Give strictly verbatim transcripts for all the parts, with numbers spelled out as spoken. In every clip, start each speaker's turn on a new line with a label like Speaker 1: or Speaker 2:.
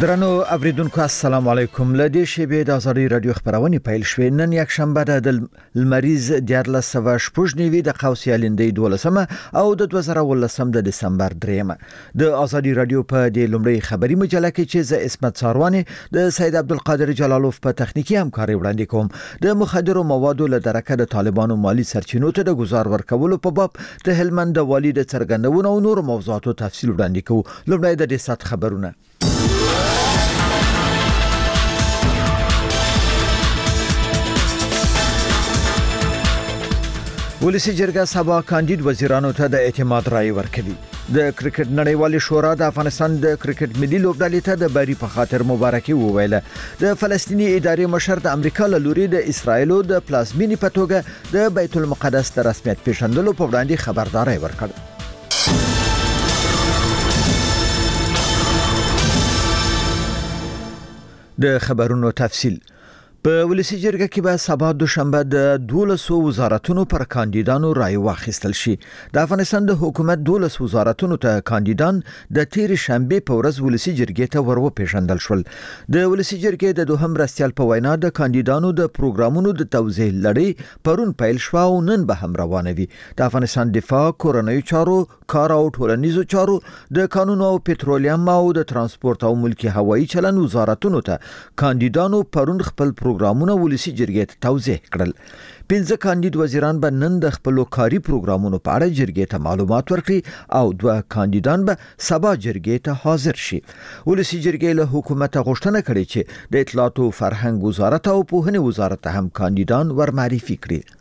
Speaker 1: درنو اوریدونکو السلام علیکم. لدې شیبې د ازادي رادیو خبرونه پیل شوې. نن یک شنبه د المریز دیارله سوا شپږنیوي د قوس یالندې دولسمه او د دوه زره ولسم د دسمبر دریمه د ازادي رادیو په د لومړی خبري مجله کې چې ز اسمت ساروانی د سید عبدالقادر جلالوف په تخنیکی همکاري وړاندې کوم. د مخدرو موادو له درکه د طالبانو مالی سرچینو ته د گزار ورکولو په باب د هلمند د والي د څرګندونو او نور موضوعاتو تفصیل وړاندې کوو. لومړی د دې سات خبرونه. ولسی جرګه سبا کاندید وزیرانو ته د اعتماد رائے ورکوي. د کرکټ نړیوالې شورا د افغانستان د کرکټ ملي لوبډلې ته د بری په خاطر مبارکي وویله. د فلسطینی ادارې مشر د امریکا له لوري د اسرایلو د پلازمینی په توګه د بیت المقدس د رسمیت پیژندلو په وړاندې خبرداري ورکړه. د خبرونو تفصیل. په ولسی جرګه کې به سبا دوشنبه د دولسو وزارتونو پر کاندیدانو رائے واخیستل شي. د افغانستان د حکومت دولس وزارتونو ته کاندیدان د تیر شنبه په ورځ ولسی جرګې ته ورو پیژندل شول. د ولسی جرګې د دوهم رستیال په وینا د کاندیدانو د پروګرامونو د توضیح لړۍ پرون پیل شو او نن به هم روانه وي. د افغانستان دفاع، کورنۍ چارو، کار او ټولنیزو چارو، د قانون او پټرولیم او د ترانسپورت او ملکی هوایی چلن وزارتونو ته کاندیدانو پرون خپل پروګرامونه ولسی جرګې ته توضیح کړل. پنځه کاندید وزیران به نن د خپل کاري پروګرامونو په اړه جرګې ته معلومات ورکړي او دوه کاندیدان به سبا جرګې ته حاضر شي. ولسی جرګې له حکومت غوښتنه کړې چې د اطلاعات او فرهنګ وزارت او پوهنې وزارت هم کاندیدان ورمعرفي کړي.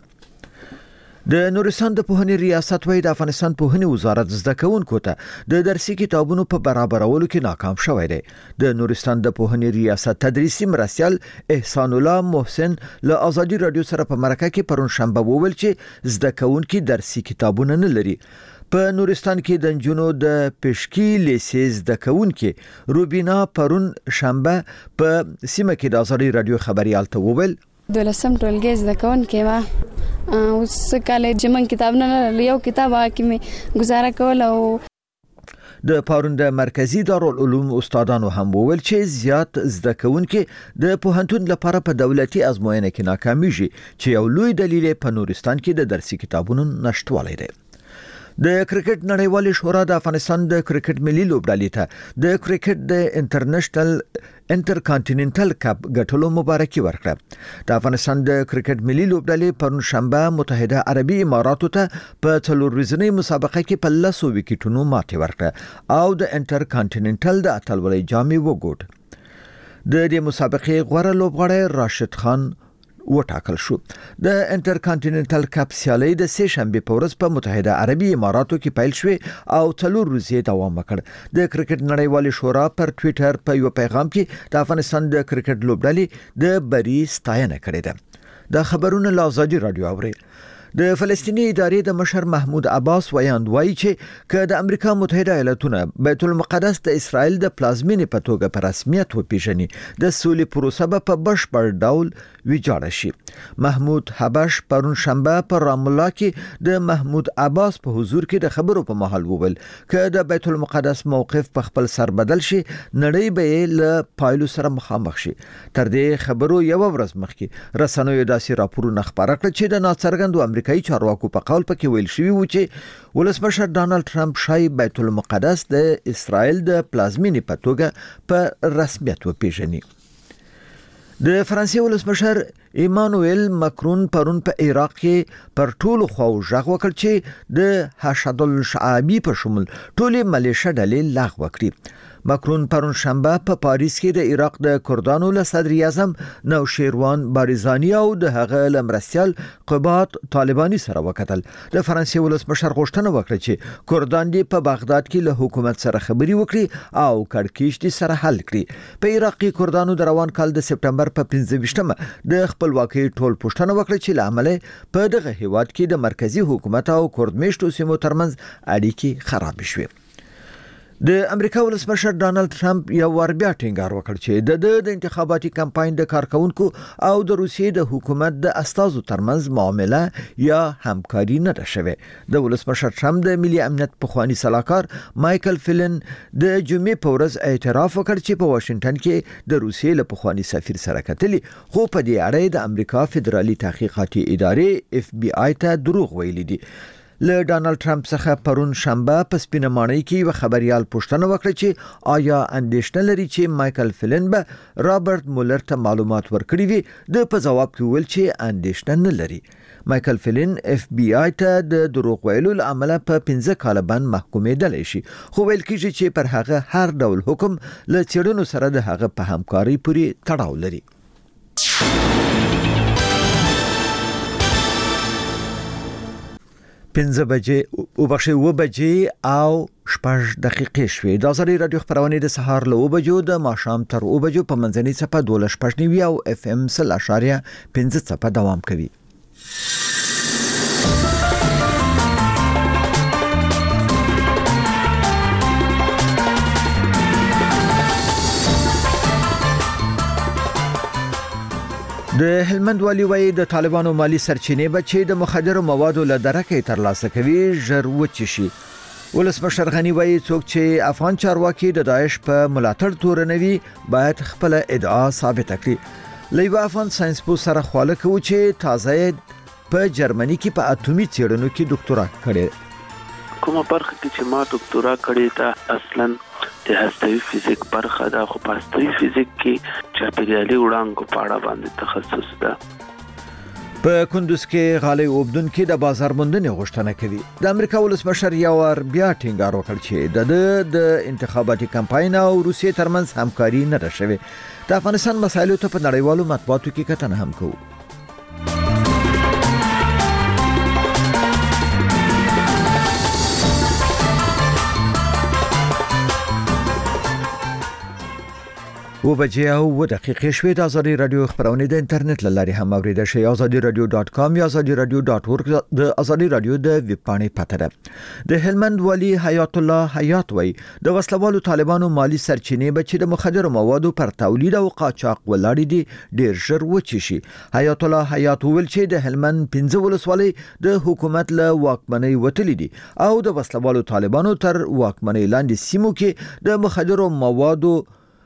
Speaker 1: د نورستان د پوهنې ریاست وای د افغانستان پوهنې وزارت زده کوونکو ته د درسي کتابونو په برابرولو کې ناکام شوی دی. د نورستان د پوهنې ریاست تدریسي مرستیال احسان الله محسن له ازادي رادیو سره په مرکه کې پرون شنبه وویل چې زده کوونکي درسي کتابونه نه لري. په نورستان کې د جنونو د پشکی لیسې زده کوونکي روبینا پرون شنبه په سیمه کې د ازادي رادیو خبريال ته وویل
Speaker 2: دولسم ټولګي زده کوونکي ما اوس کله چې من کتاب نه یو کتاب کې می گزاره کول او
Speaker 1: د پارون د مرکزی دارالعلوم استادانو هم وویل چې زیات زده کوونکي د پوهنتون لپاره په دولتي ازموینه کې ناکامیږي چې یو لوی دلیل په نورستان کې د درسي کتابونو نشټوالی دی. د کرکټ نړیوالې شورا د افغانستان د کرکټ ملي لوبډلې ته د کرکټ د انټرنیشنل انټر کانټیننټل کپ ګټلو مبارکي ورکړه. د افغانستان د کرکټ ملي لوبډلې پرون شنبه متحده عربي اماراتو ته په څلور ورځنۍ مسابقه کې په لسو وکټونو ماتې ورکړه او د انټر کانټیننټل د اتلولۍ جام وګوټ. د دې مسابقې غوړه لوبغاړی راشد خان وټاکل شو. د انټر کانټیننټل کپ سیالي د سه شنبه په ورځ په متحده عربي اماراتو کې پیل شوه او څلور ورځې دوام وکړ. د کرکټ نړیوالې شورا پر ټوئیټر په یو پیغام کې د افغانستان د کرکټ لوبډلې د بری ستاینه کړې ده. د خبرونو له ازادي رادیو اوري. د فلسطینی ادارې د مشر محمود عباس ویاند وایي چې ک د امریکا متحده ایالاتونو بیت المقدس د اسرائیل د پلازمینې په توګه په رسمیت وپیژني د سولې پروسه په بشپړ ډول ویجاړه شي. محمود حبش پرون شنبه پر رام الله کې د محمود عباس په حضور کې د خبرو په محل وویل ک د بیت المقدس موقف په خپل سر بدل شي نړۍ به له پایلو سره مخامخ شي. تر دې خبرو یو ورځ مخکې رسنیو داسې راپورونه خبره کړ چې د ناڅرګندو امریکایي چارواکو په قول پکې ویل شوی و چې ولسمشر ډانلډ ټرمپ شای بیت المقدس د اسرائیل د پلازمینې په توګه په رسمیت وپیژني. د فرانسې ولسمشر ایمانوئل ماکرون پرون په عراق کې پر ټولو خواو ژغ وکړ چې د حشد الشعبی په شمول ټولې ملیشه ډلې لغوه کړي. ماکرون پرون شنبه په پاریس کې د عراق د کردانو له صدر اعظم نوشیروان بارزانی او د هغه لمرستیال قبات طالبانی سره وکتل. د فرانسې ولسمشر غوښتنه وکړه چې کردان دې په بغداد کې له حکومت سره خبري وکړي او کړکېچ دې سره حل کړي. په عراق کې کردانو د روان کال د سپټمبر په پنځه ویشتمه د خپلواکۍ ټول پوښتنه وکړه چې لامل په دغه هیواد کې د مرکزی حکومت او کردمیشتو سیمو ترمنځ اړیکې خراب شوې. د امریکا ولسمشر ډانلډ ټرمپ یو ور بیا ټینګار وکړ چې د د انتخاباتي کمپاین د کارکونکو او د روسیې د حکومت د استازو ترمنځ معامله یا همکاري نه ده شوې. د ولسمشر ټرمپ د ملي امنیت پخوانی سلاکار مایکل فلن د جمعې په ورځ اعتراف وکړ چې په واشنگټن کې د روسیې له پخوانی سفیر سره کتلي، خو په دې اړه د امریکا فدرالي تحقیقاتي ادارې اف بی آی ته دروغ ویلي دي. له ډانلډ ټرمپ څخه پرون شنبه په سپینه ماڼۍ کې یو خبريال پوښتنه وکړه چې آیا اندېښنه لري چې مایکل فلن به رابرټ مولر ته معلومات ورکړي وي. د په جواب کې ویل چې اندېښنه نه لري. مایکل فلن اف بی آی ته د دروغ ویلو لامل په پنځه کال باندې محکومېدل شي، خو ویل کېږي چې پر هغه هر ډول حکم له چېړنو سره د هغه په همکاري پورې تړاو لري. پنځه بجې او بخښي و بجې او شپږ دقیقې شوې. د ازادي رادیو خبرونه د سهار له و بجو د ماښام تر و بجو په منځنۍ څپه دولس شپږ نیوي او اف ام سل اشاریه پنځه څپه دوام کوي. د هلمند والی وایي د طالبانو مالی سرچینې به چې د مخدرو موادو له درکې ترلاسه کوي ژر وچی شي. ولسمشر غنی وایي څوک چې افغان چارواکي د داعش په ملاتړ تورنوي باید خپل ادعا ثابت کړي. لیو افغان ساينس پو سره خواله کوي چې تازه په جرمني کې په اټومي څېړنو کې ډاکټورا کړي.
Speaker 3: کومه برخه کې چې ما ډاکټورا کړې ده اصلا د هستوي فزیک برخه ده، خو په هستوي فزیک کې چاپیریالي وړانګو په اړه باندې تخصص ده.
Speaker 1: په کندوز کې غالۍ اوبدون کې د بازار موندنې غوښتنه کوي. د امریکا ولسمشر یو ور بیا ټینګار وکړ چې د د انتخاباتي کمپاین او روسیې ترمنځ همکاري نه ده شوې. د افغانستان مسایلو ته په نړیوالو مطبوعاتو کې کتنه هم کوي. و بجې او و دقیقې شوې. د ازادي رادیو خبرونه د انټرنیټ له لارې هم اوریدل شي. ازادي رادیو ډاٹ کام یا ازادي رادیو ډاٹ اورګ د ازادي رادیو د ویب پاڼې پته ده. د هلمند والی حیات الله حیات وای د وسلوالو طالبانو مالی سرچینې به چې د مخدرو موادو پر تولید او قاچاق ولاړ دي ډیر ژر وچی شي. حیات الله حیات ویل چې د هلمند پنځه ولسوالۍ د حکومت له واکمنۍ وتلې دي او د وسلوالو طالبانو تر واکمنۍ لاندې سیمو کې د مخدرو موادو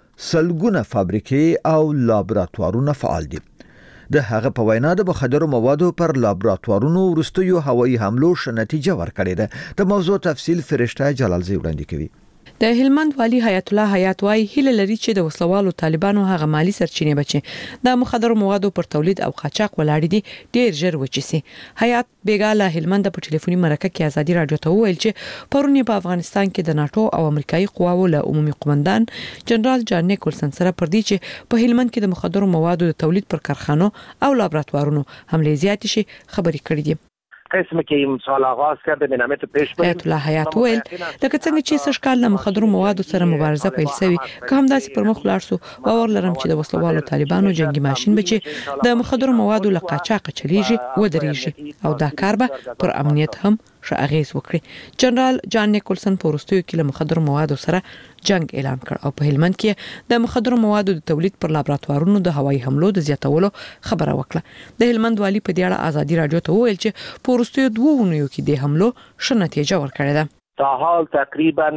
Speaker 1: سلګونه فابریکې او لابراتوارونه فعال دي. د هغه په وینا د مخدرو موادو پر لابراتوارونو وروستیو هوایي حملو ش نتیجه ورکړې ده. د موضوع تفصیل فرشته جلالزی وړاندې کوي.
Speaker 4: د هلمند والی حیات الله حیات وای هله لري چې د وسلوالو طالبانو هغه مالی سرچینې بچي د مخدرو موادو پر تولید او قاچاق ولاړ دي ډیر ژر وچی سي. حیات بیګاله هلمند په ټلیفوني مرکه کې ازادي رادیو ته ویل چې پرونی په افغانستان کې د ناتو او امریکایي قواو له عمومي قومندان جنرال جان نیکولسن سره پر دي چې په هلمند کې د مخدرو موادو د تولید پر کارخانو او لابراتوارونو حمله زیات شي خبري کړې دي.
Speaker 5: قسم که این سال آغاز کرده به نامه پیش بریم.
Speaker 4: حیات الله حیات ویل لکه څنګه چې سشکال له مخدرو موادو سره مبارزه پیل شوی که هم داسې پر مخ لاړ سو باور لرم چې د وسلوالو طالبانو جنگي ماشين بچي د مخدرو موادو له قاچاق چلیږي و درېږي او دا کار به پر امنیت هم شاغیز وکړي. جنرال جان نیکولسن په وروستیو کې له مخدرو موادو سره جنگ اعلان کړ او په هلمند کې د مخدرو موادو د تولید پر لابراتوارونو د هوایي حملو د زیاتولو خبره وکړه. د هلمند والی په دې اړه ازادي رادیو ته ویل چې په وروستیو دوه ونیو کې د حملو ش نتیجه ورکړه ده.
Speaker 5: تا حال تقریبا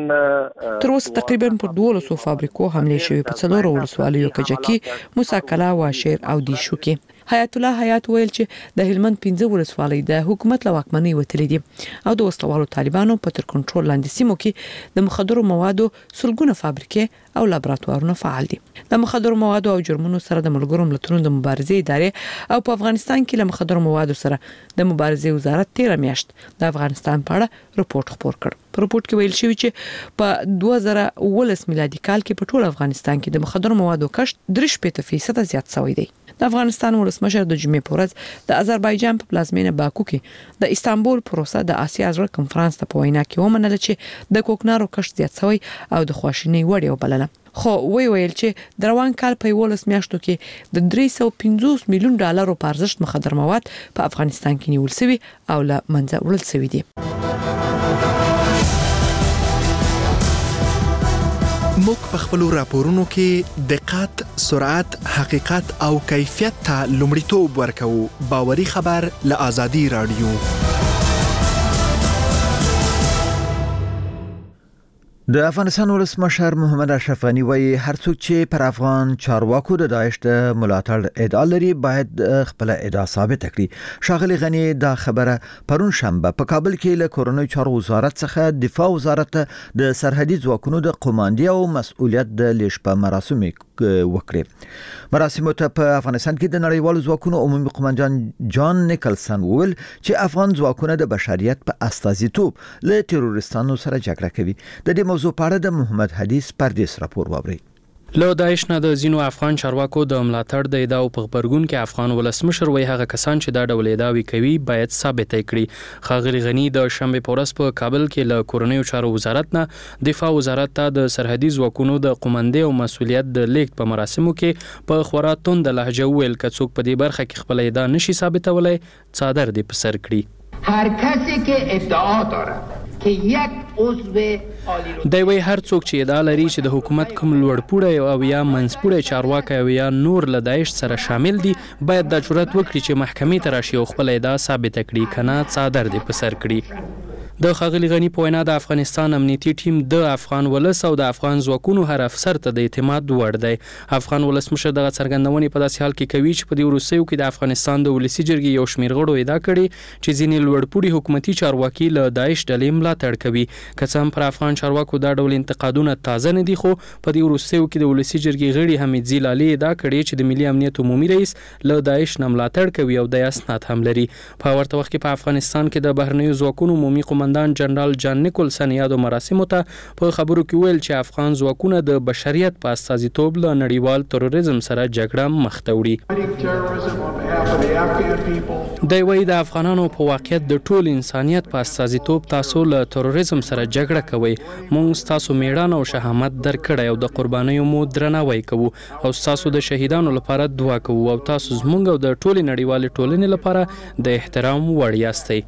Speaker 4: تر اوسه تقریبا پر دولسو فابریکو حمله شوې په څلورو ولسوالیو کې موسی کلا واشیر او دیشو کې. حیات الله حیات ویل چې د هلمند پنځه ولسوالۍ د حکومت له واکمنۍ وتلې دي او د وسلوالو طالبانو په تر کنټرول لاندې سیمو کې د مخدرو موادو سلګونه فابریکې او لابراتوارونه فعال دي. د مخدرو موادو او جرمونو سره د ملګرو ملتونو د مبارزې ادارې او په افغانستان کې له مخدرو موادو سره د مبارزې وزارت تیر میاشت د افغانستان په اړه رپورت خپور کړ. په رپورت کې ویل شوی چې په دوه زره ولس میلادي کال کې په ټول افغانستان کې د مخدرو موادو کښت درې شپږ فیصد زیات شوی دی. د افغانستان ولسمشر د جمعې په ورځ د آذربایجان په پلازمینه باکو کې د استانبول پروسه د آسیا زړه کنفرانس ته په وینا کې ومنل چې د کوکنارو کښت زیات شوی او د خواشینۍ وړ یو بلنه. خو وی ویل چې د روان کال په ولس میاشتو کې د درې سوه پنځوس میلیون ډالرو په ارزښت مخدر مواد په افغانستان کې نیول شوی او له منځه وړل شوی دي.
Speaker 6: موږ په خپلو راپورونو کې دقت، سرعت، حقیقت او کیفیت ته لومړیتوب ورکوو. باوري خبر له آزادي رادیو.
Speaker 1: د افغانستان ولسمشر محمد اشرف غنی وایي هر څوک چې پر افغان چارواکو د داعش د ملاتړ ادعا لري باید خپل ادعا ثابت کړي. ښاغلي غنی دا خبره پرون شنبه په کابل کې له کورنۍ چارو وزارت څخه دفاع وزارت د سرحدي ځواکونو د قوماندې او مسؤلیت د لیږد په مراسمو وکړي. مراسمو ته په افغانستان کې د نړیوالو ځواکونو عمومي قومندان جان نیکلسن وویل چې افغان ځواکونه د بشریت په استازیتوب له تروریستانو سره جګړه کوي. د دې موضوع په اړه د محمد حدیث پردیس راپور واورئ.
Speaker 7: له داعش نه د ځینو افغان چارواکو د ملاتړ د ادعاو په خبرګون کې افغان ولسمشر وایي هغه کسان چې دا ډول ادعاوې کوي باید ثابت کړي. ښاغلي غنی د شنبه په ورځ په کابل کې له کورنۍ چارو وزارت نه دفاع وزارت ته د سرحدي ځواکونو د قومندې او مسؤلیت د لیږد په مراسمو کې په خورا توند لهجه وویل که څوک په دې برخه کې خپل ادعا نشي ثابتولای څادر دې په سر کړي.
Speaker 8: هر کسی که ادعا دارد که یک عضو
Speaker 7: دی وی هر څوک چې ادعا لري چې د حکومت کوم لوړپوړی او یا منځپوړی چارواکی او یا نور له داعش سره شامل دي باید دا جرأت وکړي چې محکمې ته راشي او خپل ادعا ثابته کړي، کنه څادر دې په سر کړي. د ښاغلي غنی په وینا د افغانستان امنیتي ټیم د افغان ولس او د افغان ځواکونو هر افسر ته د اعتماد وړ دی. افغان ولسمشر دغه څرګندونې په داسې حال کې کوي چې په دې وروستیو کې د افغانستان د ولسي جرګې یو شمېر غړو ادعا کړې چې ځینې لوړپوړي حکومتي چارواکي له داعش ډلې ملاتړ کوي. که څه هم پر افغان چارواکو دا ډول انتقادونه تازه نه دي، خو په دې وروستیو کې د ولسي جرګې غړي حمید زیلالي ادعا کړې چې د ملي امنیت عمومي رئیس له داعش نه ملاتړ کوي او د اسناد هم لري. په ورته وخت کې په افغانستان کې د بهرنیو ځواکونو عمومي قومندان جنرال جان نیکلسن یادو مراسمو ته په خبرو کې ویل چې افغان ځواکونه د بشریت په استازیتوب له نړیوال تروریزم سره جګړه مخ ته وړي. دی وایي د افغانانو په واقعیت د ټول انسانیت په استازیتوب تاسو له تروریزم سره جګړه کوئ. موږ ستاسو میړانه او شهامت درکړی او د قربانیو مو درناوی کوو او ستاسو د شهیدانو لپاره دعا کوو او تاسو زموږ او د ټولې نړیوالې ټولنې لپاره د احترام وړ یاستئ.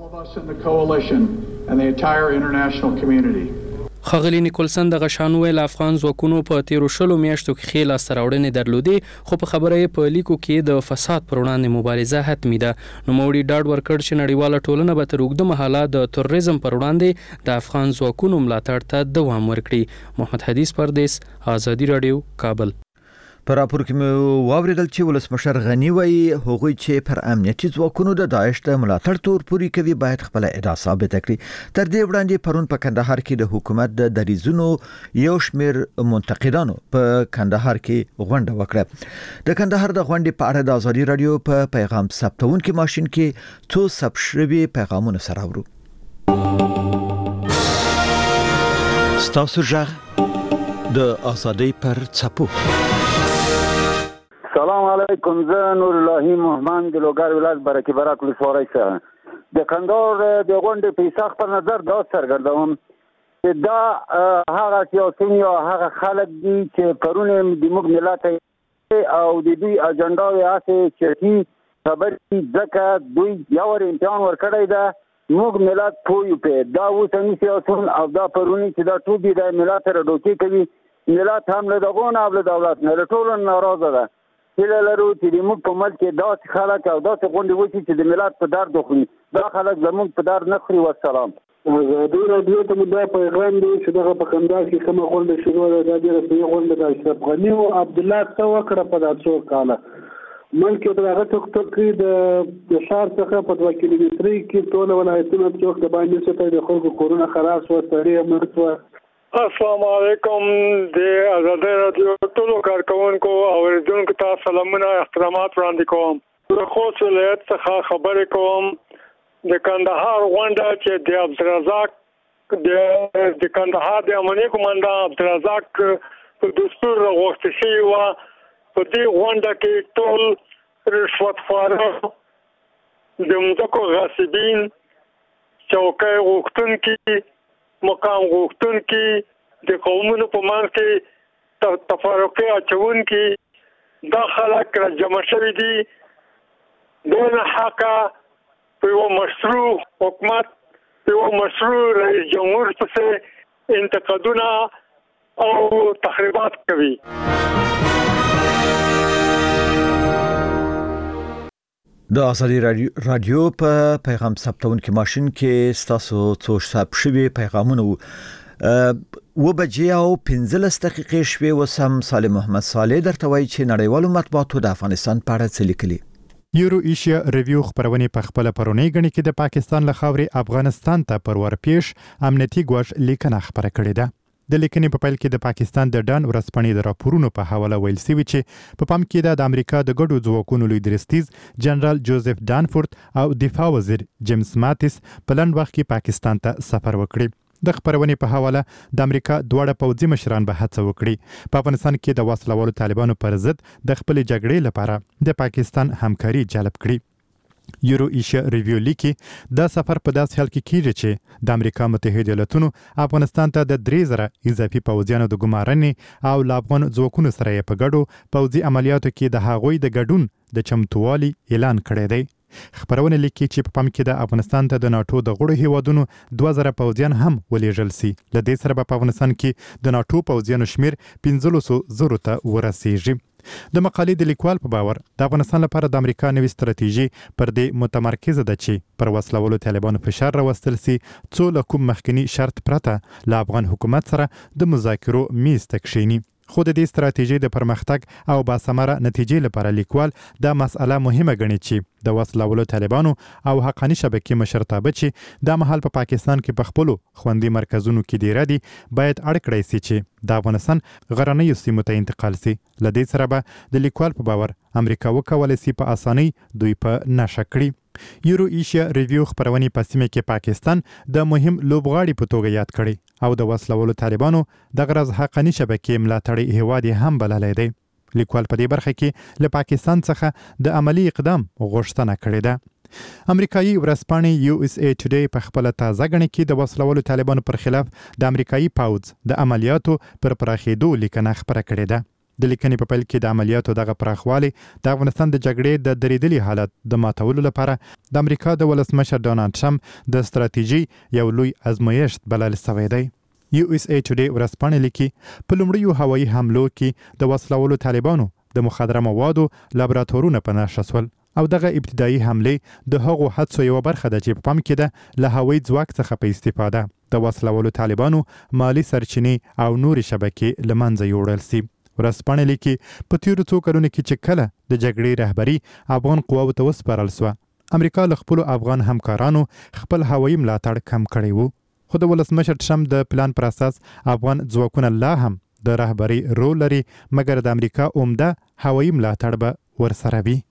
Speaker 7: ښاغلي نیکلسن دغه شان ویل افغان ځواکونو په تیرو شلو میاشتو کې ښې لاسته راوړنې درلودې، خو په خبره یې په لیکو کې د فساد پر وړاندې مبارزه حتمي ده. نوموړي ډاډ ورکړ چې نړیواله ټولنه به تر اوږده مهاله د تروریزم پر وړاندې د افغان ځواکونو ملاتړ ته دوام ورکړي. محمد حدیث پردیس، آزادي رادیو، کابل.
Speaker 1: په راپور کې مو واوریدل چې ولسمشر غنی وایي هغوی چې پر امنیتي ځواکونو د داعش د ملاتړ تور پوري کوي باید خپل ادعا ثابت کړي. تر دې وړاندې پرون په کندهار کې د حکومت د دریزونو یو شمېر منتقدانو په کندهار کې غونډه وکړه. د کندهار د غونډې په اړه د آزادي رادیو په پیغام ثبتونکي ماشين کې څو ثبت شوي پیغامونه سره ورو. ستاسو ژغ د آزادۍ پر څپو.
Speaker 9: سلام علیکم، زه نور الله محمد د لوګر ولایت برکې برک ولسوالۍ څخه د کندهار د غونډې په حساب خپل نظر دا څرګندوم چې دا هغه سیاسيون یا هغه خلک دي چې پرونه د موږ ملت او د دوی اجنډا یې اسې چې خبرې ځکه دوی یو امتحان ورکړی ده موږ ملت پویو په دا اوسنی سیاسيون او دا پرونه چې دا ټوبې د ملت سره ډوکې کوي. ملت هم له دغه نه او له دولت نه له ټولو ناراضه ده. هیله لرو چې موږ په ملک کې داسې خلک او داسې غونډې وشي چې د ملت په درد وخوري. دا خلک زموږ په درد نه خوري. والسلام.
Speaker 10: آزادي رادیو ته دا پیغام دی چې دغه په کندهار کې کومه غونډه شروع ده، دا ډېره صحیح غونډه ده. اشرف غني او عبدالله څه وکړه په دا څو کاله ملک کې دغه ټوک ټوک د ښار څخه په دوه کیلومترۍ کې ټول ولایتونه څوک د باندې ستې د خلکو کورونه خلاص و سړی مرګ و.
Speaker 11: السلام علیکم د آزادۍ رادیو ټولو کارکونکو او اوریدونکو ته سلامونه احترامات وړاندې کوم. د خوست ولایت څخه خبرې کوم. د کندهار غونډه چې د عبدالرزاق د کندهار د امنیتي قومندان عبدالرزاق په دستور راغوښتل شوی وه، په دې غونډه کې ټول رشوتخواران، د مځکو غاصبین، چوکۍ غوښتونکي، مقام غوښتونکي، د قومونو په منځ کې تفرقې اچونکي، دا خلک را جمع شوي دي. دونه حقه په یو مشروع حکومت، په یو مشروع رئیس جمهور پسې انتقادونه او تخریبات کوي.
Speaker 1: د ازادي رادیو په پیغام ثبتونکو ماشين کې ستاسو څو حساب شوي پیغامونه و بجې او پنځلس دقیقې شوي وسم صالح محمد صالح درته وایي چې نړیوالو مطبوعاتو د افغانستان په اړه څه لیکلي.
Speaker 12: یورو ایشیا ریویو خبرونه په خپل پرونی غنی کې د پاکستان له خاورې افغانستان ته پرور پیش امنیتي ګواښ لیکنه خبره کړې ده. د لیکنې په پیل کې د پاکستان د ډان ورځپاڼې د راپورونو په حواله ویل شوی چې په پام کې د امریکا د ګډو ځواکونو لوی درستیز جنرال جوزف دانفورد او دفاع وزیر جیمز ماتیس په لنډ وخت کې پاکستان ته سفر وکړي. د خبرونې په حواله د امریکا دواړه پوځي مشران به هڅه وکړي په افغانستان کې د وسلوالو طالبانو پر ضد د خپل جګړې لپاره د پاکستان همکاري جلب کړي. یورو ایشیا ریویو لیکي دا سفر په داس حال کې کیږي چې د امریکا متحده ایالاتونو افغانستان ته د درې زره اضافي پوځیانو د ګمارنې او افغان ځواکونو سره په ګډو پوځي عملیاتو کې د هغوی د ګډون د چمتووالي اعلان کړی دی. خبرونه لیکي چې په پام کې د افغانستان ته د ناتو د غړو هیوادونو دوه زره پوځیان هم ولېږل سي. له دې سره په افغانستان کې د ناتو پوځیانو شمیر پنځلس زره ته ورسیږي. د مقالې د لیکوال په باور د افغانستان لپاره د امریکا نوې ستراتیژي پر دې متمرکزه ده چې پر وسلوالو طالبانو فشار راوستل سي څو له کوم مخکنی شرط پرته له افغان حکومت سره د مذاکرو میز ته کښیني. خو د دې ستراتیژي د پرمختګ او باثمره نتیجې لپاره لیکوال دا مسأله مهمه ګڼي چې د وسلوالو طالبانو او حقاني شبکې مشرتابه چې د مهال په پاکستان کې په خپل خوندي مرکزونو کې دی ردي باید اړ کړی سي چې د افغانستان غرنیو سیمو ته انتقال سي. لدې سره به د لیکوال په باور امریکا وکولای سي په اسانۍ دوی په نشه کړي. یورو ایشیا ریویو خبرونه په سیمه کې پاکستان د مهم لوبغاړي په توګه یاد کړي او د وسلوالو طالبانو د غرض حقاني شبکې ملاتړي هیواد هم بللای دی. لیکوال په دې برخه کې له پاکستان څخه د عملی اقدام غوښتنه کړې ده. امریکایي ورځپاڼې یو اس ای ټوډے په خپل تازه غنی کې د وسلوالو طالبانو پر خلاف د امریکایي پوځ د عملیاتو پر پراخېدو لیکنه خبره کړې ده. د لیکنې په پیل کې د عملیاتو دغه پراخوالی د افغانستان د جګړې د درېدلي حالت د ماتولو لپاره د امریکا د ولسمشر ډونالډ ټرمپ د ستراتیژي یو لوی ازمایښت بلل شوی دی. یو اس ای ټوډے ورځپاڼه لیکي په لومړیو هوایي حملو کې د وسلوالو طالبانو د مخدره موادو لابراتورونه په نښه شول او دغه ابتدایي حملې د هغو هڅو یوه برخه ده چې په پام کې ده له هوایي ځواک څخه په استفاده د وسلوالو طالبانو مالی سرچینې او نورې شبکې له منځه یوړل سي. ورځپاڼه لیکي په تیرو څو کلونو کې چې کله د جګړې رهبري افغان قواو ته وسپارل سوه امریکا له خپلو افغان همکارانو خپل هوایي ملاتړ کم کړی و. خو د ولسمشر ټرمپ د پلان پر اساس افغان ځواکونه لا هم د رهبري رول لري مګر د امریکا عمده هوایي ملاتړ به ورسره وي.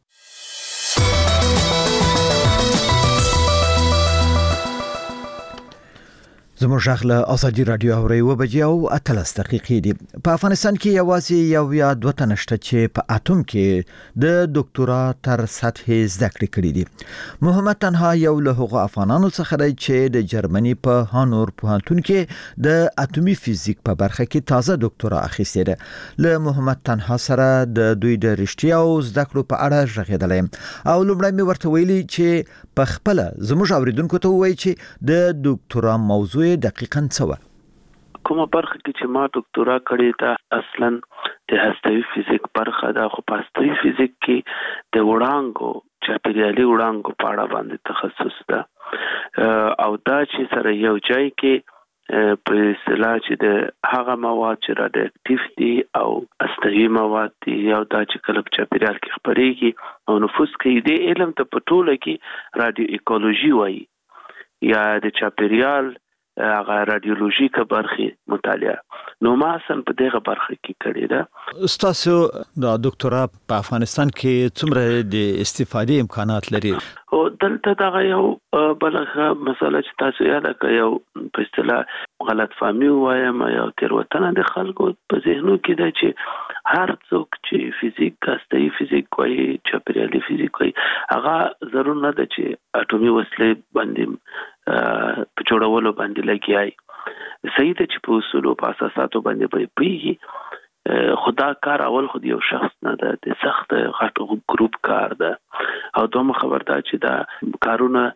Speaker 1: زموږ غږ له ازادي رادیو اوري و بجې او اتلس دقیقې دي. په افغانستان کې یوازې یو یا دوه تنه شته چې په اتوم کې د ډاکټورا تر سطحې زده کړې کړې دي. محمد تنها یو له هغو افغانانو څخه دی چې د جرمني په هانور پوهنتون کې د اتومي فزیک په برخه کې تازه ډاکټورا اخیستې ده. له محمد تنها سره د دوی د رښتیا او زده کړو په اړه غږېدلم او لومړی مې ورته ویلي چې په خپل زموږ اوریدونکو ته وایي چې د ډاکټورا موضوع دقیقاً څه و.
Speaker 3: کومه برخه کې چې ما ډاکټورا کړې ده اصلاً د هستوي فزیک برخه ده خو په هستوي فزیک کې د وړانګو چاپیریالي وړانګو په اړه باندې تخصص ده او دا چې سره یو ځای کې په اصطلاح چې د هغه مواد چې راډیو اکټیو دي او استوي مواد دي او دا چې کله په چاپیریال کې خپرېږي او نفوذ کوي د علم ته په ټوله کې راډیو ایکولوژي وایي یا د چاپیریال هغه رادیولوژیکه برخه مطالعه. نو ما اصلا په دغه برخه کې کړې ده.
Speaker 1: استاسو د ډاکټورا په افغانستان کې څومره د استفادې امکانات لري؟
Speaker 3: او دلته دا یو بلغه مسله چې تاسو یاد کړئ یو په اصطلاح غلط فهمي وایم یا تیروتنه د خلکو په ذهنو کې ده چې هر څوک چې فزیک هستوي فزیک کوي چاپیریالي فزیک کوي هغه ضرور نه ده چې اټومي وسلې باندې په جوړولو باندې لګیای. صحیح ده چې په اصولو په اساساتو باندې به پیږي خدا کار اول خود یو شخص نه ده د سخت غټ ګروپ کار ده او دوم خبردار چې دا کارونه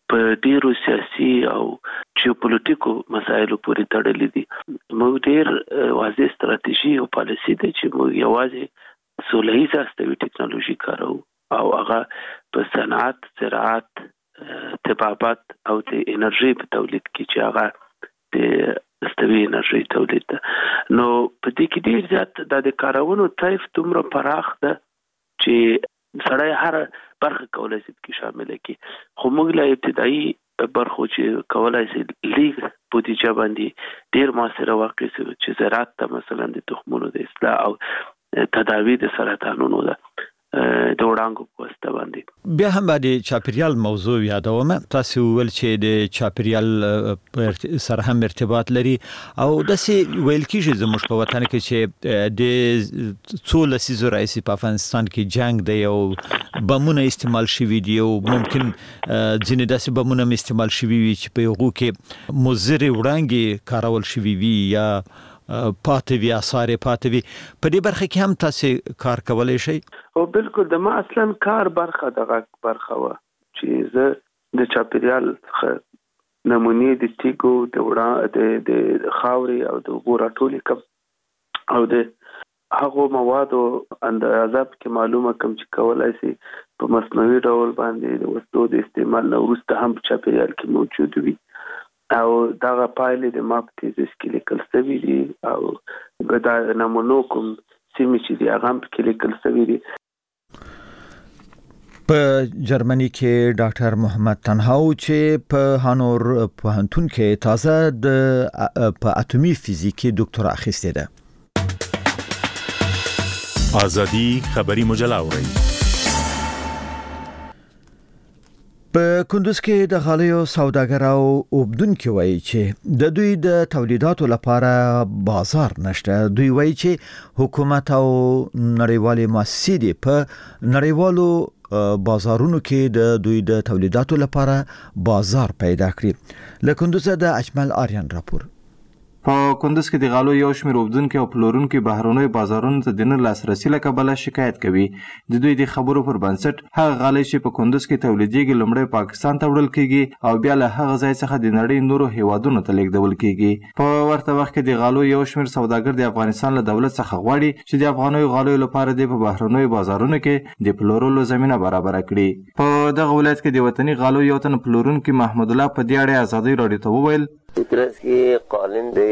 Speaker 3: په ډیرو سیاسي او جیوپولیټیکو مسایلو پورې تړلې دي. موږ ډیر واضح ستراتیژي او پالیسي ده چې موږ یوازې سولهییزه هستوي ټیکنالوژي کارو او هغه په صنعت، زراعت، طبابت او د انرژي په تولید کې چې هغه د هستوي انرژي تولید ده. نو په دې کې ډیر زیات د کارونو طیف دومره پراخ ده چې سړی هر برخه کولای شي کې شامل کړي. خو موږ له ابتدایي برخو چې کولای شي لیګ بودیجه باندې ډیر موثره واقع شي چې زراعت ته مثلا د تخمونو د اصلاح او تداوی د سرطانونو ده د وړانګو په واسطه باندې.
Speaker 1: بیا هم باندې چاپیریال موضوع یادوم. تاسو ول چې د چاپیریال سره هم ارتباط لري او داسې ویل کیږي زموږ په وطن کې چې د څو لسیزو راځي په افغانستان کې جنگ دی او بمونه استعمال شوي دي او ممکن ځینې داسې بمونه استعمال شوي وي چې په هغو کې مضر وړانګې کارول شوي وي یا پاتې وي، آثار پاتې وي. په دې برخه کې هم تاسو کار کولای شئ؟
Speaker 3: او بالکل د ما اصلا کار برخه دغه برخه و چې زه د چاپیریال نمونې د تیګو د وړا د د خاوري او د اوبو راټولې کوم او د هغه موادو اندازه کې معلومه کوم چې کولای شي په مصنوعي ډول باندې د وسلو د استعمال نه وروسته هم په چاپیریال کې موجود وي او دغه پایلې د ماپ تیزیس کې لیکل شوي دي او دا نمونو کوم سیمې چې دي هغه هم کې لیکل شوي دي.
Speaker 1: په جرمني کې ډاکټر محمد تنهاو چې په هانور پوهنتون کې تازه د په اتمی فزیک ډاکټرا اخیسته ده.
Speaker 13: آزادی خبری مجله اورئ.
Speaker 1: په کندوز کې د غالیو سوداګر او اوبدونکو وایي چې د دوی د تولیداتو لپاره بازار نشته. دوی وایي چې حکومت او نړیوالې مؤسسې په نړیوالو بازارونو کې د دوی د تولیداتو لپاره بازار پیدا کړي. له کندوز د اجمل آریان راپور.
Speaker 14: په کندوز کې د غالو یو شمېر اوبدونکي او پلورونکي بهرنیو بازارونو ته د نه لاسرسي له کبله شکایت کوي. د دوی د خبرو پر بنسټ هغه غالۍ چې په کندوز کې تولیدېږي لومړی پاکستان ته وړل کیږي او بیا له هغه ځای څخه د نړۍ نورو هیوادونو ته لیږدول کیږي. په ورته وخت کې د غالو یو شمېر سوداګر د افغانستان له دولت څخه غواړي چې د افغانیو غالیو لپاره د په بهرنیو بازارونو کې د پلورلو زمینه برابر کړي. په دغه ولایت کې د وطني غالو یو تن پلورونکي محمود الله په دې اړه ازادي راډیو ته وویل په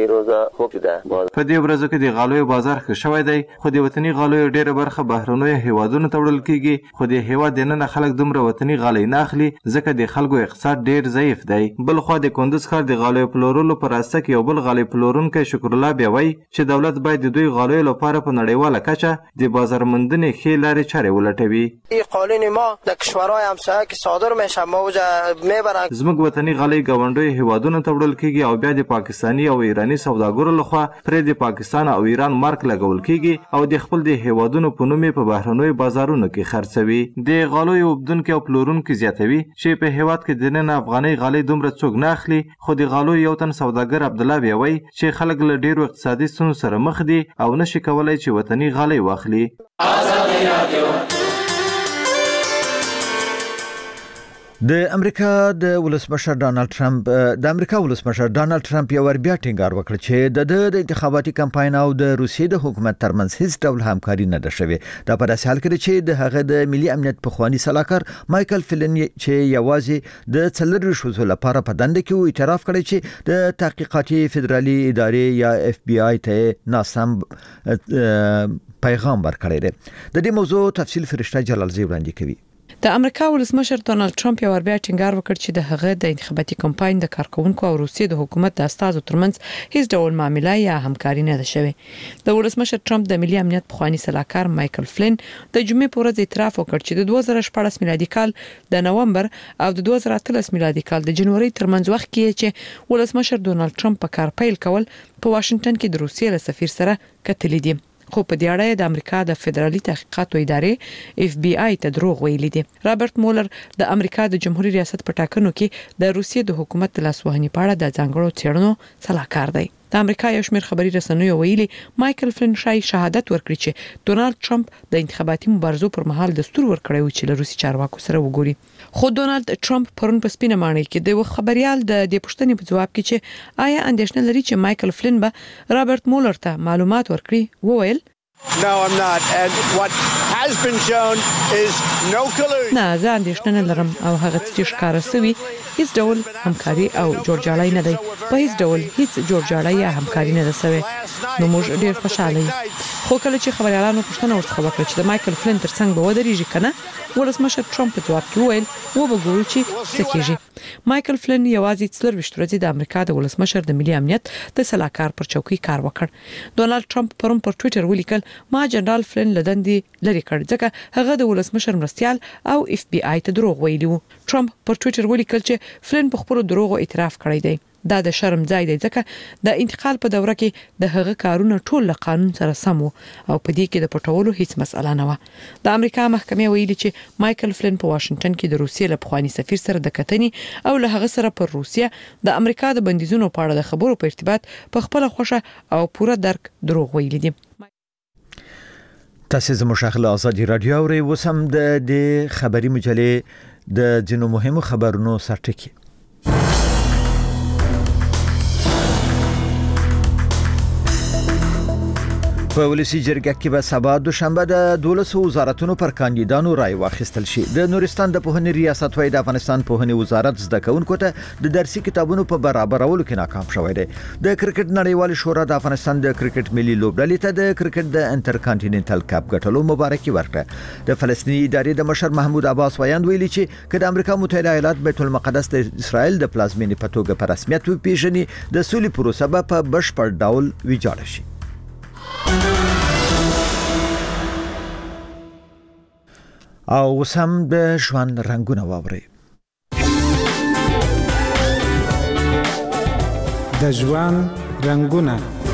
Speaker 14: دې ورځو کې د غالیو بازار ښه شوی دی خو د وطني غالیو ډیره برخه بهرنیو هیوادونو ته وړل کیږي خو د هیواد دننه خلک دومره وطني غالۍ نه اخلي ځکه د خلکو اقتصاد ډیر ضعیف دی. بل خو د کندوز ښار د غالیو پلورلو په راسته کې یو بل غالۍ پلورونکی شکر الله بیا وایي چې دولت باید د دوی غالیو لپاره په نړیواله کچه د بازار موندنې ښې لارې چارې ولټوي.
Speaker 15: قالین ما در کشورهای همسایه که صادر میشه موجه میبرن
Speaker 14: زموږ وطني غالۍ ګاونډیو هیوادونو ته وړل او بیا د پاکستانی او ایرانی سوداګرو لخوا پر د پاکستان او ایران مارک لګول کیږي او د خپل د هیوادونو په نوم په بهرنیو بازارونو کې خرڅوي. د غالیو اوبدونکو او پلورونکو زیاتوي چې په هیواد کې د نن افغاني غالۍ دومره څوک نه اخلي خو د غالیو یو تن سوداګر عبد الله بیوي چې خلک له ډیرو اقتصادي ستونزو سره مخ دي او نشي کولای چې وطني غالۍ واخلي.
Speaker 1: د امریکا د ولسمشر ډانلډ ټرمپ د امریکا ولسمشر ډانلډ ټرمپ یو ور بیا ټینګار وکړ چې د د انتخاباتي کمپاین او د روسیې د حکومت ترمنځ هیڅ ډول همکاري نه ده شوې. دا په داسې حال کې چې د هغه د ملي امنیت پخوانی سلاکار مایکل فلن چې یوازې د څلور شوزو لپاره په دنده کې اعتراف کړی چې د تحقیقاتي فدرالي ادارې یا اف بی آی ته ناسم پیغام ورکړی دی. د دې موضوع تفصیل فرشته جلالزی وړاندې کوي.
Speaker 4: د امریکا ولسمشر ډانلډ ټرمپ یو بیا ټینګار وکړ چې د هغه د انتخاباتي کمپاین د کارکونکو او روسیې د حکومت د استازو ترمنځ هیڅ ډول معامله یا همکاري نه ده شوې. د ولسمشر ټرمپ د ملي امنیت پخوانی سلاکار مایکل فلن د جمعې په ورځ اعتراف وکړ چې د دوه زره شپږ میلادي کال د نومبر او د دوه زره اتلس میلادي کال د جنوري ترمنځ وخت کې چې ولسمشر ډانلډ ټرمپ په کار پیل کول په واشنگټن کې د روسیې له سفیر سره کتلې دي. خو په دې اړه د امریکا د فدرالي تحقیقاتو ادارې اف بی آی ته دروغ ویلي دي. رابرټ مولر د امریکا د جمهوریت ریاست په ټاکنو کې د روسیې د حکومت د لاسوهنې په اړه د ځانګړو څېړنو سلاکار دی. د امریکا یو شمېر خبري رسنیو ویلي مایکل فلن شای شهادت ورکړي چې ډونالد ټرمپ د انتخاباتي مبارزو پر مهال دستور ورکړی و چې له روسي چارواکو سره وګوري. خو ډونالد ټرمپ پرون په سپینه ماڼۍ کې د خبريال د دې پوښتنې په جواب کې چې آیا اندېښنه لري چې مایکل فلن به رابرټ مولر ته معلومات ورکړي وویل
Speaker 16: No, I'm not. And what has been shown is no collusion.
Speaker 4: نه زه اندېښنه نه لرم او هغه چې ښکاره شوی هیڅ ډول همکاري او جوړجاړی نه دی. په هیڅ ډول هیڅ جوړجاړی یا همکاري نه ده شوی. نو موږ ډېر خوشاله یو. خو کله چې خبريالانو پوښتنه ورڅخه وکړه چې د مایکل فلن ترڅنګ به ودرېږي کنه ولسمشر ټرمپ په جواب کې وویل و به ګورو چې څه کېږي. مایکل فلن یوازې څلور ورځې د امریکا د ولسمشر د ملي امنیت د سلاکار پر چوکۍ کار وکړ. ډونالد ټرمپ پرون پر ټوئیټر ولیکل ما جنرال فلن لدندې لري کړ ځکه هغه د ولسمشر مرستيال او اف بي آی ته دروغ ویلي وو. ټرمپ پر ټوئیټر ولیکل چې فلن په خپل دروغو اعتراف کړی دی. دا د شرم ځای دی ځکه د انتقال په دوره کې د هغه کارونه ټول له قانون سره سم وو او په دې کې د پټولو هیڅ مسله نه و. د امریکا محکمې ویلي چې مایکل فلن په واشنگټن کې د روسیې له پخوانی سفیر سره د کتنې او له هغه سره پر روسیه د امریکا د بندیزونو په اړه د خبرو په ارتباط په خپل خوښه او پوره درک دروغ ویلي دي.
Speaker 1: تاسو زموږ شغله ازادي رادیو اورئ. وسم د دې خبري مجلې د جنو مهمو خبرونو سرټکی. په ولسی جرګه کې به سبا دوشنبه د دولسو وزارتونو پر کاندیدانو رای واخیستل شي. د نورستان د پوهنې ریاست وای د افغانستان پوهنې وزارت زده کوونکو ته د درسي کتابونو په برابرولو کې ناکام شوی دی. د کرکټ نړیوال شورا د افغانستان د کرکټ ملي لوبډلې ته د کرکټ د انټر کانټیننټل کپ ګټلو مبارکي ورکړه. د فلسطیني ادارې د مشر محمود عباس ویاند ویلي چې کله امریکا متحده ایالات بیت المقدس د اسرائیل د پلازمینې په توګه په رسمیت وپیژني د سولې پروسه به په بشپړ ډول ویجاړه شي. او وسم د ژوند رنگونه واوري.
Speaker 17: د ژوند رنگونه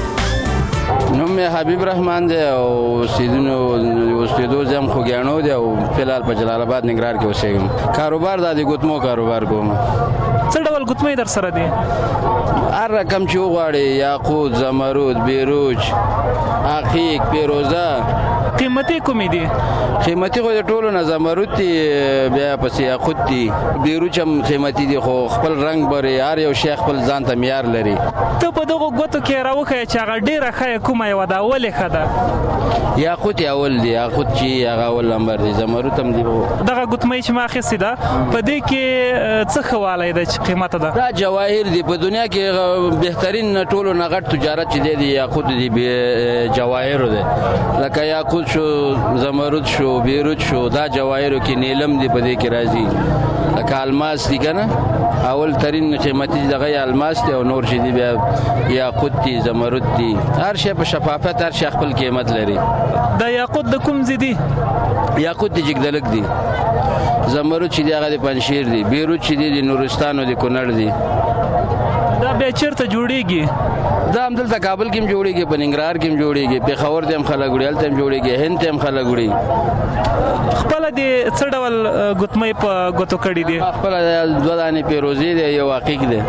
Speaker 18: نوم یې حبیب رحمان دی او سیدونو اوسېدو زم خوګیانو دی او فلال په جلال آباد ننګرهار کې اوسېږم. کاروبار د ګوتمو کاروبار کوم.
Speaker 19: څه ډول ګوتمې در سره دي؟
Speaker 18: هر رقم چې وغواړي یاقوت، زمرود، بیروج، عقیق، پیروزه.
Speaker 19: قیمتي کومې دي؟
Speaker 18: قیمتي خو د ټولو نه زمرود دي، بیا پسې یاقوت دي، بیروج هم قیمتي دي خو خپل رنگ بري هر یو شیخ خپل ځان ته معیار لري.
Speaker 19: ته په دغه ګوتو کې راوخی چې هغه ډیره ښه کومه یوه ده ولې ښه ده؟
Speaker 18: یاقوت یې اول دی، یاقوت چې هغه اول نمبر دی، زمرود هم دی.
Speaker 19: دغه ګوتمۍ چې ما اخیستې ده په دې کې څه ښه والی ده چې قیمته ده؟
Speaker 18: دا جواهر دي. په دنیا کې بهترین ټولو نه غټ تجارت چې دی د یاقوت دی، جواهرو دی. لکه یاقوت شو، زمرود شو، بیروج شو، دا جواهرو کې نیلم دی په دې کې راځي. لکه الماس دی کنه اول ترین قیمتي دغه الماس دی او نور چې دی بیا یاقوت دی، زمرود دی. هر شی په شفافیت هر شی خپل قیمت لري.
Speaker 19: دا یاقوت د کوم ځای دی؟
Speaker 18: یاقوت د جګدلک دی. زمرود چې دی هغه د پنجشیر دی. بیروج چې دی د نورستان او د کونړ دی.
Speaker 19: دا بیا چیرته جوړیږي؟
Speaker 18: دا هم دلته کابل کې هم جوړیږي، په ننګرهار کې هم جوړیږي، پېښور ته هم خلک وړي، هلته هم جوړیږي، هند ته هم خلک وړي.
Speaker 19: خپله دې څه ډول ګوتمۍ په ګوتو کړي دي؟
Speaker 18: خپله دوه دانې پیروزې دی، یو عقیق دی.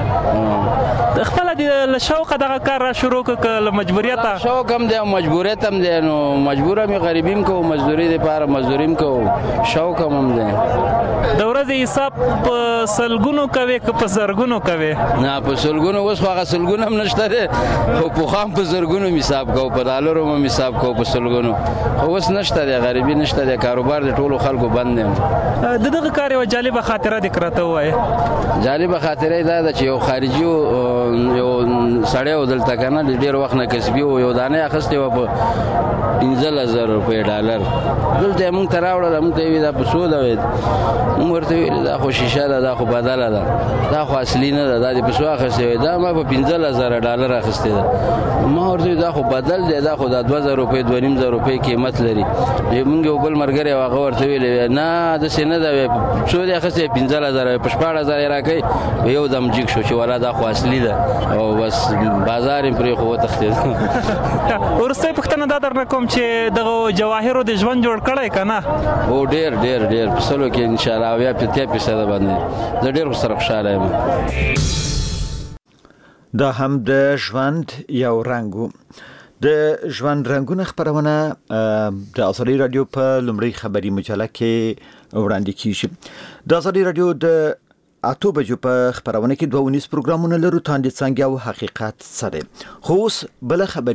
Speaker 19: خپله دې له شوقه دغه کار را شروع کړه که له مجبوریته؟
Speaker 18: شوق هم دی او مجبوریت هم دی. نو مجبور هم یې غریبي هم کوو، مزدوري دپاره مزدوري هم کوو، شوق هم هم دی.
Speaker 19: د ورځې حساب په سلګونو کوې که په زرګونو کوې؟
Speaker 18: نه په سلګونو. اوس خو هغه سلګونه هم نشته دی خو پخوا هم په زرګونو حساب کوو، په ډالرو هم حساب کوو، په سلګونو. خو اوس نشته دی، غریبي نشته دی، کاروبار د ټولو خلکو بند دی.
Speaker 19: د دغه کار یوه جالبه خاطره دې راته ووایې.
Speaker 18: جالبه خاطره یې دا ده چې یو خارجي یو سړی و دلته که نه ډېر وخت نه کسبي و، یو دانه یې اخیستې وه په پنځلس زره روپۍ ډالر. دلته یې مونږ ته راوړله، مونږ ته یې ویل دا په څو ده؟ ویل مونږ ورته ویلې دا خو شیشه ده، دا خو بدله ده، دا خو اصلي نه ده، دا دې په څو اخیستې؟ وایي دا ما په پنځلس زره ډالر اخیستې ده. ما ورته ویل دا خو بدل دی، دا خو دا دوه زره روپۍ دوه نیم زره روپۍ قیمت لري. مونږ یو بل ملګری و هغه ورته ویلې نه داسې نه ده، څو دې اخیستې؟ پنځلس زره. په شپاړس زره یې راکوي. په یو دم جګ شو چې والا دا خو اصلي ده او بس بازار یې پرې خو وتښتېد.
Speaker 19: وروستۍ پوښتنه دا درنه کوم چې دغه جواهرو د ژوند جوړ کړی که نه؟
Speaker 18: هو ډېر ډېر ډېر په سلو کې انشاءالله اویا اتیا فیصده باندې زه ډېر سره خوشحاله یم.
Speaker 1: دا هم د ژوند یو رنګ د ژوند رنگونه خبرونه د ازادي رادیو په لومړی خبري مجله کې وړاندې کیږي. د ازادي رادیو د اته بجو په خبرونه کې دوه ونیس پروګرامونه لرو، تاندې څنګه او حقیقت سره. خو اوس بل خبري